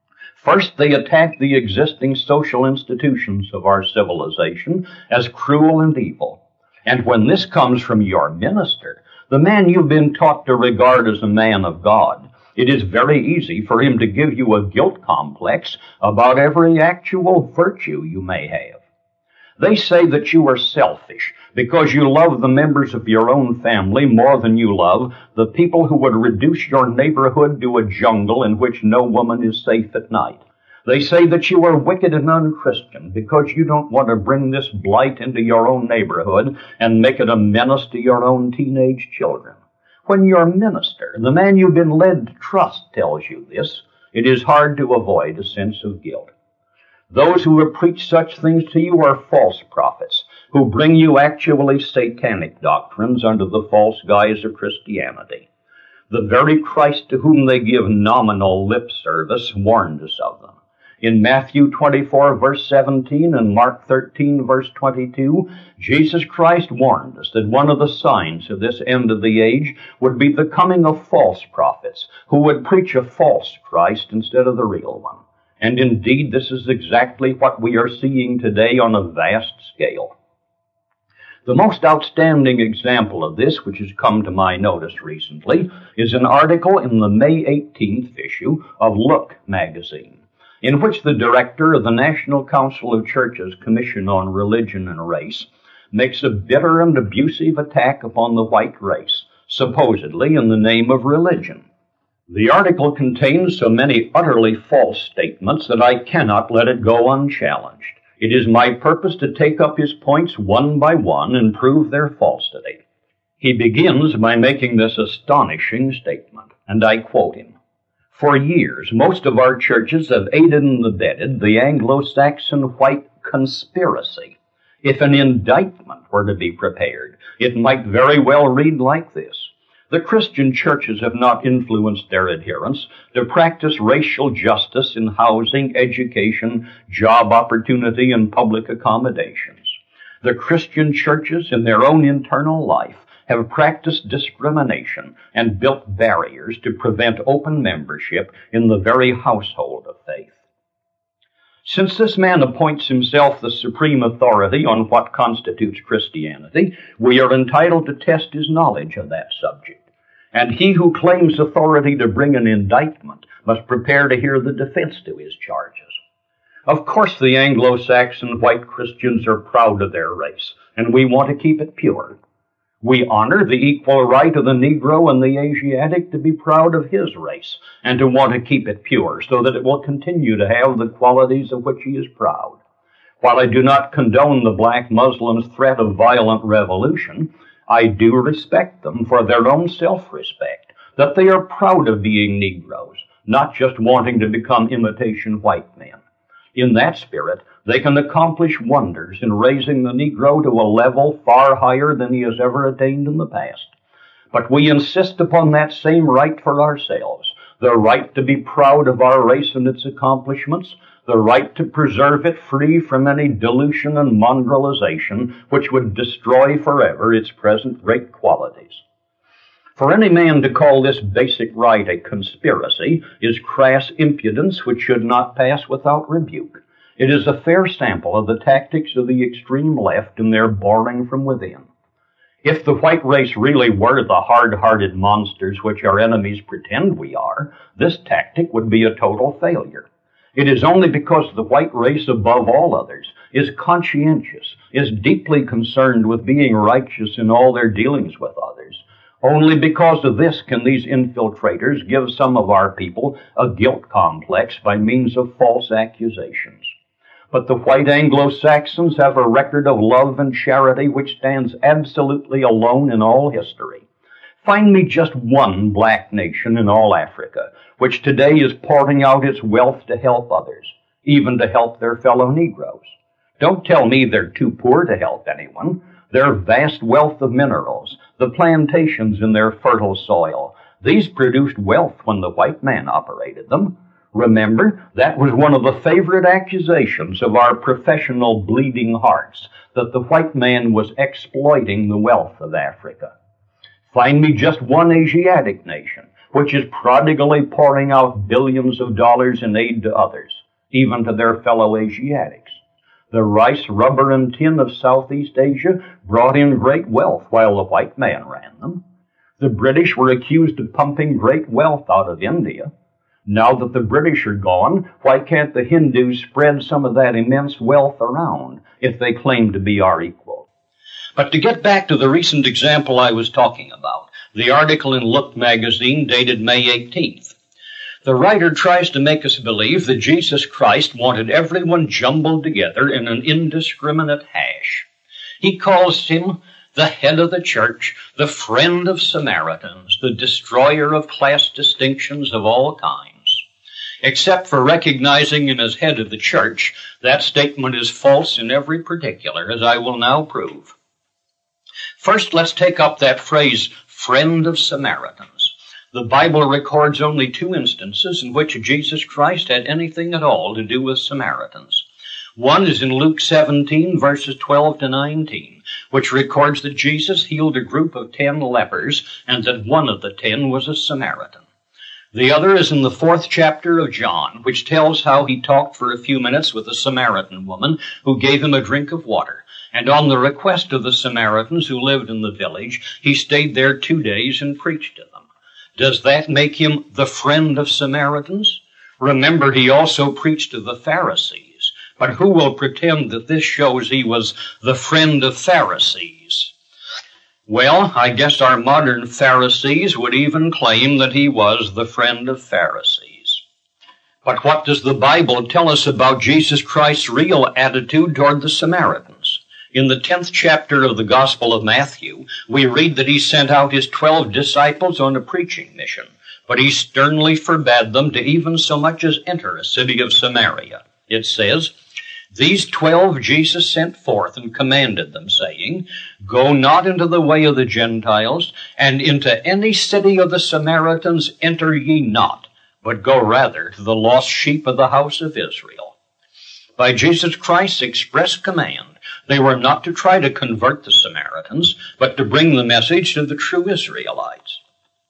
First, they attack the existing social institutions of our civilization as cruel and evil. And when this comes from your minister, the man you've been taught to regard as a man of God, it is very easy for him to give you a guilt complex about every actual virtue you may have. They say that you are selfish because you love the members of your own family more than you love the people who would reduce your neighborhood to a jungle in which no woman is safe at night. They say that you are wicked and unchristian because you don't want to bring this blight into your own neighborhood and make it a menace to your own teenage children. When your minister, the man you've been led to trust, tells you this, it is hard to avoid a sense of guilt. Those who have preached such things to you are false prophets, who bring you actually satanic doctrines under the false guise of Christianity. The very Christ to whom they give nominal lip service warned us of them. In Matthew twenty-four, verse seventeen, and Mark thirteen, verse twenty-two, Jesus Christ warned us that one of the signs of this end of the age would be the coming of false prophets, who would preach a false Christ instead of the real one. And indeed, this is exactly what we are seeing today on a vast scale. The most outstanding example of this, which has come to my notice recently, is an article in the May eighteenth issue of Look magazine, in which the director of the National Council of Churches Commission on Religion and Race makes a bitter and abusive attack upon the white race, supposedly in the name of religion. The article contains so many utterly false statements that I cannot let it go unchallenged. It is my purpose to take up his points one by one and prove their falsity. He begins by making this astonishing statement, and I quote him. For years, most of our churches have aided and abetted the Anglo-Saxon white conspiracy. If an indictment were to be prepared, it might very well read like this. The Christian churches have not influenced their adherents to practice racial justice in housing, education, job opportunity, and public accommodations. The Christian churches, in their own internal life, have practiced discrimination and built barriers to prevent open membership in the very household of faith. Since this man appoints himself the supreme authority on what constitutes Christianity, we are entitled to test his knowledge of that subject. And he who claims authority to bring an indictment must prepare to hear the defense to his charges. Of course, the Anglo-Saxon white Christians are proud of their race, and we want to keep it pure. We honor the equal right of the Negro and the Asiatic to be proud of his race and to want to keep it pure so that it will continue to have the qualities of which he is proud. While I do not condone the black Muslims' threat of violent revolution, I do respect them for their own self-respect, that they are proud of being Negroes, not just wanting to become imitation white men. In that spirit, they can accomplish wonders in raising the Negro to a level far higher than he has ever attained in the past. But we insist upon that same right for ourselves, the right to be proud of our race and its accomplishments, the right to preserve it free from any dilution and mongrelization which would destroy forever its present great qualities. For any man to call this basic right a conspiracy is crass impudence which should not pass without rebuke. It is a fair sample of the tactics of the extreme left in their boring from within. If the white race really were the hard-hearted monsters which our enemies pretend we are, this tactic would be a total failure. It is only because the white race, above all others, is conscientious, is deeply concerned with being righteous in all their dealings with others. Only because of this can these infiltrators give some of our people a guilt complex by means of false accusations. But the white Anglo-Saxons have a record of love and charity which stands absolutely alone in all history. Find me just one black nation in all Africa which today is pouring out its wealth to help others, even to help their fellow Negroes. Don't tell me they're too poor to help anyone. Their vast wealth of minerals, the plantations in their fertile soil, these produced wealth when the white man operated them. Remember, that was one of the favorite accusations of our professional bleeding hearts, that the white man was exploiting the wealth of Africa. Find me just one Asiatic nation which is prodigally pouring out billions of dollars in aid to others, even to their fellow Asiatics. The rice, rubber, and tin of Southeast Asia brought in great wealth while the white man ran them. The British were accused of pumping great wealth out of India. Now that the British are gone, why can't the Hindus spread some of that immense wealth around if they claim to be our equal? But to get back to the recent example I was talking about, the article in Look magazine dated May eighteenth. The writer tries to make us believe that Jesus Christ wanted everyone jumbled together in an indiscriminate hash. He calls him the head of the church, the friend of Samaritans, the destroyer of class distinctions of all kinds. Except for recognizing him as head of the church, that statement is false in every particular, as I will now prove. First, let's take up that phrase, friend of Samaritans. The Bible records only two instances in which Jesus Christ had anything at all to do with Samaritans. One is in Luke seventeen, verses twelve to nineteen, which records that Jesus healed a group of ten lepers and that one of the ten was a Samaritan. The other is in the fourth chapter of John, which tells how he talked for a few minutes with a Samaritan woman who gave him a drink of water. And on the request of the Samaritans who lived in the village, he stayed there two days and preached to them. Does that make him the friend of Samaritans? Remember, he also preached to the Pharisees. But who will pretend that this shows he was the friend of Pharisees? Well, I guess our modern Pharisees would even claim that he was the friend of Pharisees. But what does the Bible tell us about Jesus Christ's real attitude toward the Samaritans? In the tenth chapter of the Gospel of Matthew, we read that he sent out his twelve disciples on a preaching mission, but he sternly forbade them to even so much as enter a city of Samaria. It says, "These twelve Jesus sent forth and commanded them, saying, Go not into the way of the Gentiles, and into any city of the Samaritans enter ye not, but go rather to the lost sheep of the house of Israel." By Jesus Christ's express command, they were not to try to convert the Samaritans, but to bring the message to the true Israelites.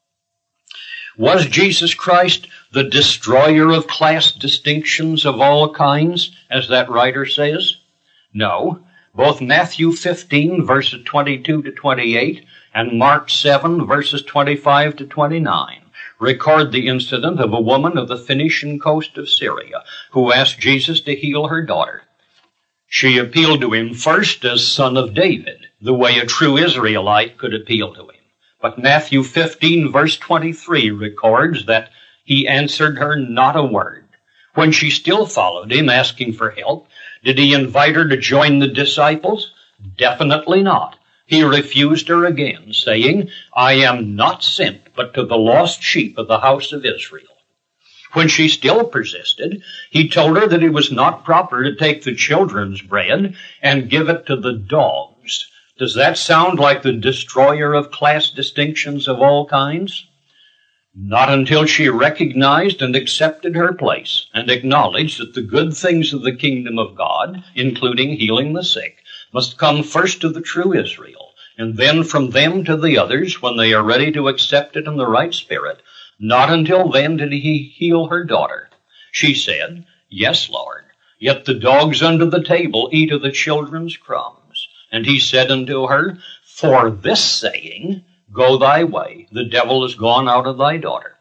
Was Jesus Christ the destroyer of class distinctions of all kinds, as that writer says? No. Both Matthew fifteen, verses twenty-two to twenty-eight, and Mark seven, verses twenty-five to twenty-nine, record the incident of a woman of the Phoenician coast of Syria who asked Jesus to heal her daughter. She appealed to him first as son of David, the way a true Israelite could appeal to him. But Matthew fifteen, verse twenty-three, records that he answered her not a word. When she still followed him, asking for help, did he invite her to join the disciples? Definitely not. He refused her again, saying, "I am not sent but to the lost sheep of the house of Israel." When she still persisted, he told her that it was not proper to take the children's bread and give it to the dogs. Does that sound like the destroyer of class distinctions of all kinds? Not until she recognized and accepted her place and acknowledged that the good things of the kingdom of God, including healing the sick, must come first to the true Israel, and then from them to the others when they are ready to accept it in the right spirit. Not until then did he heal her daughter. She said, "Yes, Lord, yet the dogs under the table eat of the children's crumbs." And he said unto her, "For this saying, go thy way, the devil is gone out of thy daughter."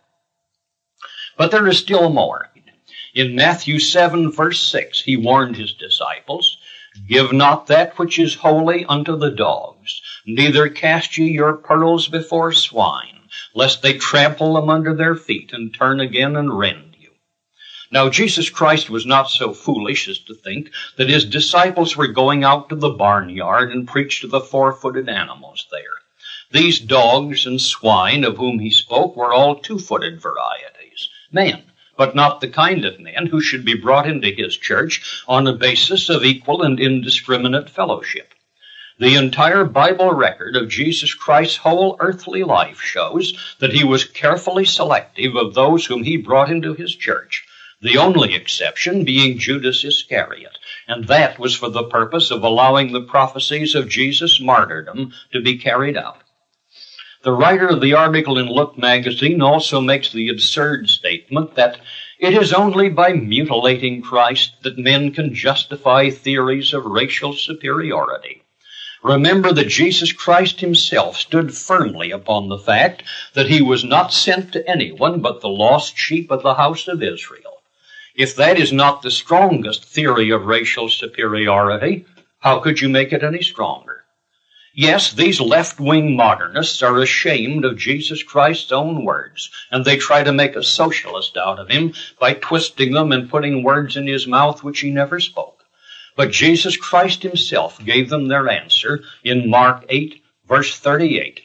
But there is still more. In Matthew seven, verse six, he warned his disciples, "Give not that which is holy unto the dogs, neither cast ye your pearls before swine, lest they trample them under their feet and turn again and rend you." Now, Jesus Christ was not so foolish as to think that his disciples were going out to the barnyard and preach to the four-footed animals there. These dogs and swine of whom he spoke were all two-footed varieties, men, but not the kind of men who should be brought into his church on a basis of equal and indiscriminate fellowship. The entire Bible record of Jesus Christ's whole earthly life shows that he was carefully selective of those whom he brought into his church, the only exception being Judas Iscariot, and that was for the purpose of allowing the prophecies of Jesus' martyrdom to be carried out. The writer of the article in Look magazine also makes the absurd statement that it is only by mutilating Christ that men can justify theories of racial superiority. Remember that Jesus Christ himself stood firmly upon the fact that he was not sent to anyone but the lost sheep of the house of Israel. If that is not the strongest theory of racial superiority, how could you make it any stronger? Yes, these left-wing modernists are ashamed of Jesus Christ's own words, and they try to make a socialist out of him by twisting them and putting words in his mouth which he never spoke. But Jesus Christ himself gave them their answer in Mark eight, verse thirty-eight.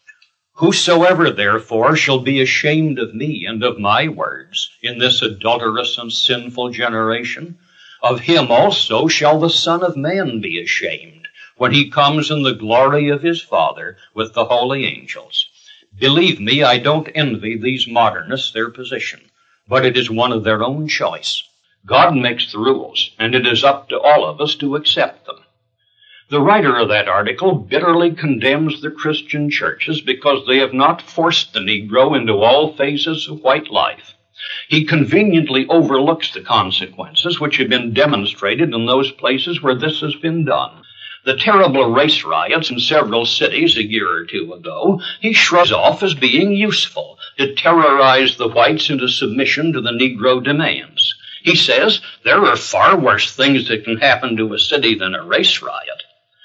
Whosoever therefore shall be ashamed of me and of my words in this adulterous and sinful generation, of him also shall the Son of Man be ashamed when he comes in the glory of his Father with the holy angels. Believe me, I don't envy these modernists their position, but it is one of their own choice. God makes the rules, and it is up to all of us to accept them. The writer of that article bitterly condemns the Christian churches because they have not forced the Negro into all phases of white life. He conveniently overlooks the consequences which have been demonstrated in those places where this has been done. The terrible race riots in several cities a year or two ago, he shrugs off as being useful to terrorize the whites into submission to the Negro demands. He says there are far worse things that can happen to a city than a race riot.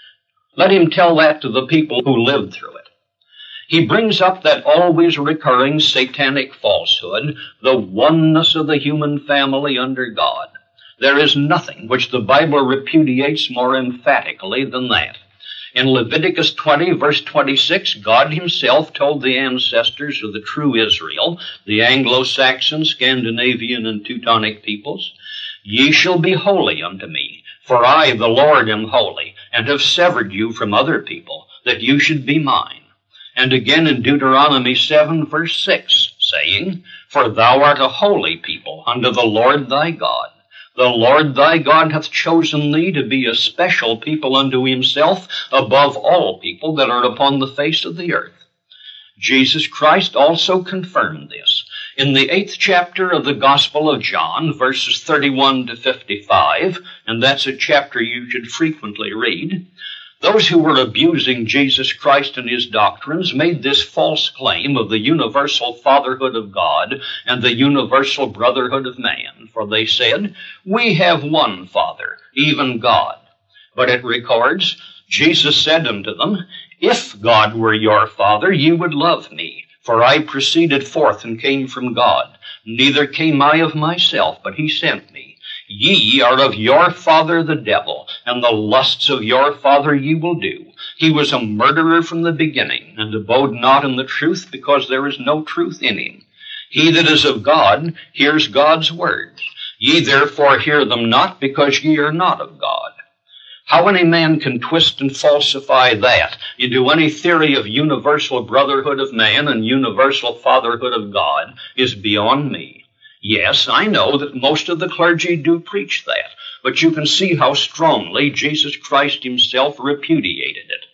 Let him tell that to the people who lived through it. He brings up that always recurring satanic falsehood, the oneness of the human family under God. There is nothing which the Bible repudiates more emphatically than that. In Leviticus twenty, verse twenty-six, God himself told the ancestors of the true Israel, the Anglo-Saxon, Scandinavian, and Teutonic peoples, Ye shall be holy unto me, for I, the Lord, am holy, and have severed you from other people, that you should be mine. And again in Deuteronomy seven, verse six, saying, For thou art a holy people unto the Lord thy God. The Lord thy God hath chosen thee to be a special people unto himself above all people that are upon the face of the earth. Jesus Christ also confirmed this. In the eighth chapter of the Gospel of John, verses thirty-one to fifty-five, and that's a chapter you should frequently read, those who were abusing Jesus Christ and his doctrines made this false claim of the universal fatherhood of God and the universal brotherhood of man. For they said, We have one Father, even God. But it records, Jesus said unto them, If God were your Father, ye would love me, for I proceeded forth and came from God. Neither came I of myself, but he sent me. Ye are of your father the devil, and the lusts of your father ye will do. He was a murderer from the beginning, and abode not in the truth, because there is no truth in him. He that is of God hears God's words. Ye therefore hear them not, because ye are not of God. How any man can twist and falsify that into any theory of universal brotherhood of man and universal fatherhood of God is beyond me. Yes, I know that most of the clergy do preach that, but you can see how strongly Jesus Christ himself repudiated it.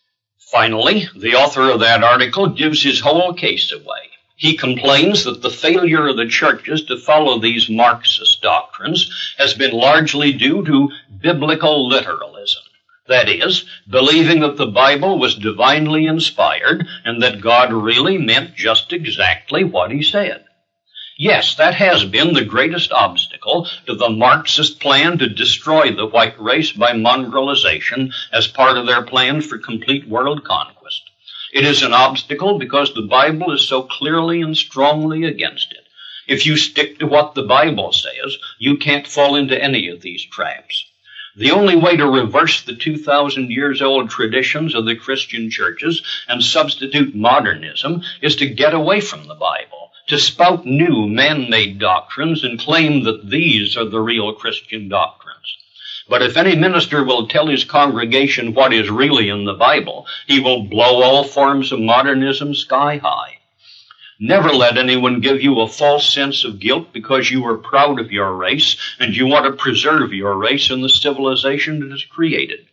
Finally, the author of that article gives his whole case away. He complains that the failure of the churches to follow these Marxist doctrines has been largely due to biblical literalism. That is, believing that the Bible was divinely inspired and that God really meant just exactly what he said. Yes, that has been the greatest obstacle to the Marxist plan to destroy the white race by mongrelization as part of their plan for complete world conquest. It is an obstacle because the Bible is so clearly and strongly against it. If you stick to what the Bible says, you can't fall into any of these traps. The only way to reverse the two thousand years old traditions of the Christian churches and substitute modernism is to get away from the Bible, to spout new man-made doctrines and claim that these are the real Christian doctrines. But if any minister will tell his congregation what is really in the Bible, he will blow all forms of modernism sky high. Never let anyone give you a false sense of guilt because you are proud of your race and you want to preserve your race in the civilization it has created.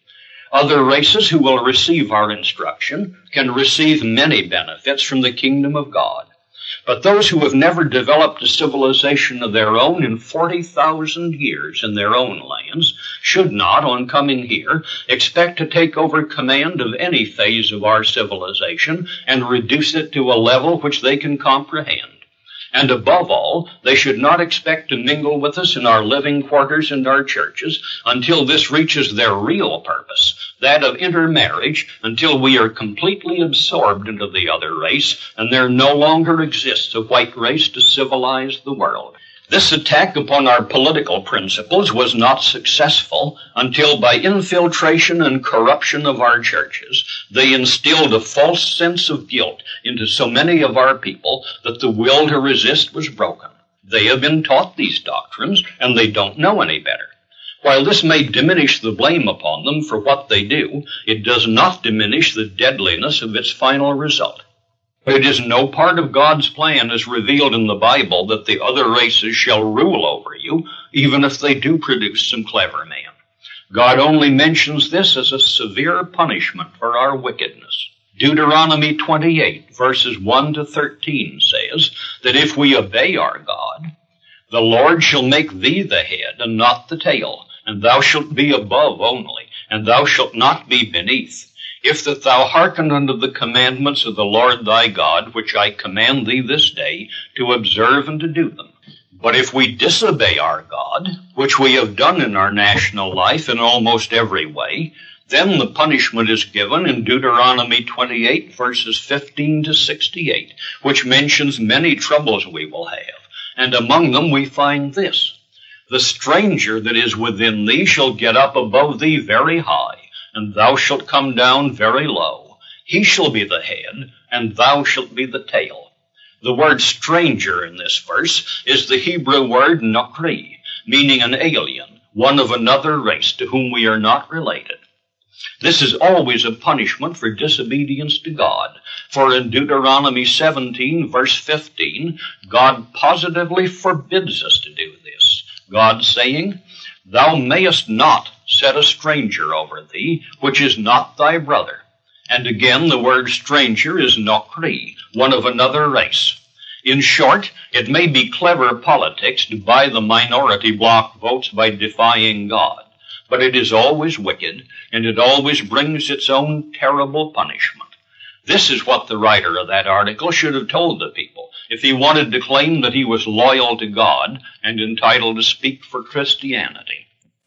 Other races who will receive our instruction can receive many benefits from the kingdom of God. But those who have never developed a civilization of their own in forty thousand years in their own lands should not, on coming here, expect to take over command of any phase of our civilization and reduce it to a level which they can comprehend. And above all, they should not expect to mingle with us in our living quarters and our churches until this reaches their real purpose, that of intermarriage, until we are completely absorbed into the other race and there no longer exists a white race to civilize the world. This attack upon our political principles was not successful until, by infiltration and corruption of our churches, they instilled a false sense of guilt into so many of our people that the will to resist was broken. They have been taught these doctrines, and they don't know any better. While this may diminish the blame upon them for what they do, it does not diminish the deadliness of its final result. It is no part of God's plan as revealed in the Bible that the other races shall rule over you, even if they do produce some clever men. God only mentions this as a severe punishment for our wickedness. Deuteronomy twenty-eight, verses one to thirteen says that if we obey our God, the Lord shall make thee the head and not the tail, and thou shalt be above only, and thou shalt not be beneath. If that thou hearken unto the commandments of the Lord thy God, which I command thee this day, to observe and to do them. But if we disobey our God, which we have done in our national life in almost every way, then the punishment is given in Deuteronomy twenty-eight, verses fifteen to sixty-eight, which mentions many troubles we will have. And among them we find this: the stranger that is within thee shall get up above thee very high, and thou shalt come down very low. He shall be the head, and thou shalt be the tail. The word stranger in this verse is the Hebrew word nokri, meaning an alien, one of another race to whom we are not related. This is always a punishment for disobedience to God, for in Deuteronomy seventeen, verse fifteen, God positively forbids us to do this. God saying, "Thou mayest not set a stranger over thee, which is not thy brother." And again, the word stranger is nokri, one of another race. In short, it may be clever politics to buy the minority bloc votes by defying God, but it is always wicked, and it always brings its own terrible punishment. This is what the writer of that article should have told the people if he wanted to claim that he was loyal to God and entitled to speak for Christianity.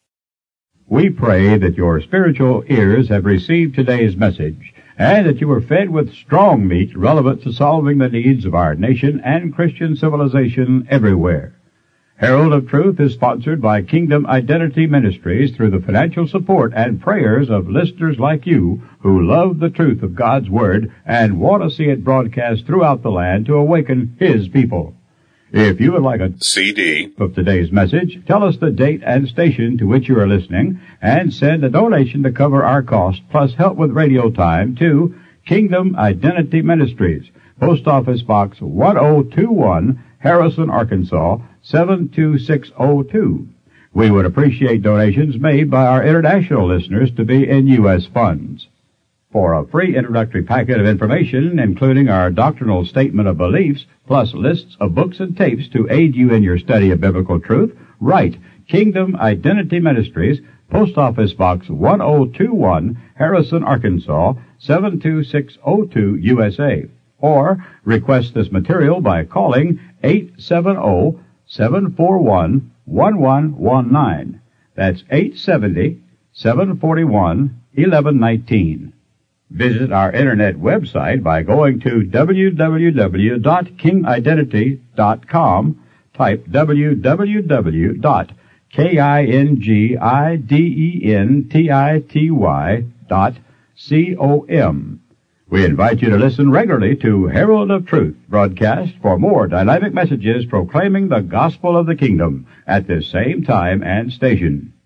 We pray that your spiritual ears have received today's message and that you are fed with strong meat relevant to solving the needs of our nation and Christian civilization everywhere. Herald of Truth is sponsored by Kingdom Identity Ministries through the financial support and prayers of listeners like you who love the truth of God's Word and want to see it broadcast throughout the land to awaken His people. If you would like a C D of today's message, tell us the date and station to which you are listening, and send a donation to cover our cost, plus help with radio time, to Kingdom Identity Ministries, Post Office Box one oh two one, Harrison, Arkansas, seven two six oh two. We would appreciate donations made by our international listeners to be in U S funds. For a free introductory packet of information, including our doctrinal statement of beliefs, plus lists of books and tapes to aid you in your study of biblical truth, write Kingdom Identity Ministries, Post Office Box one oh two one, Harrison, Arkansas, seven two six oh two, U S A. Or request this material by calling eight seven zero, seven four one, one one one nine. That's eight seven zero, seven four one, one one one nine. Visit our internet website by going to w w w dot king identity dot com. Type w w w dot king identity dot com. We invite you to listen regularly to Herald of Truth broadcast for more dynamic messages proclaiming the gospel of the kingdom at this same time and station.